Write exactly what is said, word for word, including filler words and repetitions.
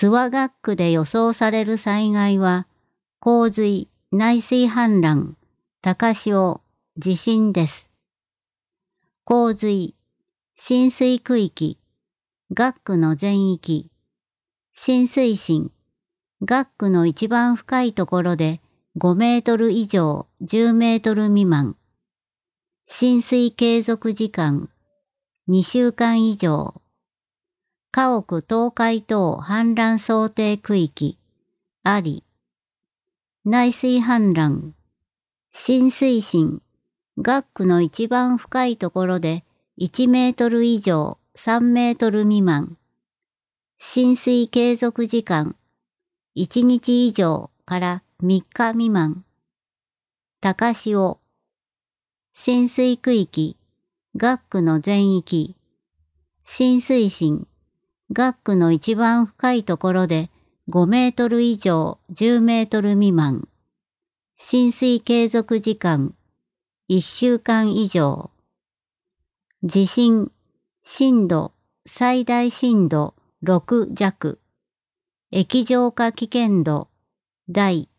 諏訪学区で予想される災害は、洪水、内水氾濫、高潮、地震です。洪水、浸水区域、学区の全域。浸水深、学区の一番深いところでごメートル以上じゅうメートル未満。浸水継続時間、にしゅうかん以上。家屋倒壊等氾濫想定区域、あり。内水氾濫、浸水深、学区の一番深いところでいちメートル以上さんメートル未満。浸水継続時間、いちにち以上からみっか未満。高潮、浸水区域、学区の全域。浸水深、学区の一番深いところでごメートル以上じゅうメートル未満。浸水継続時間、いっしゅうかん以上。地震、震度、最大震度ろく弱。液状化危険度、大。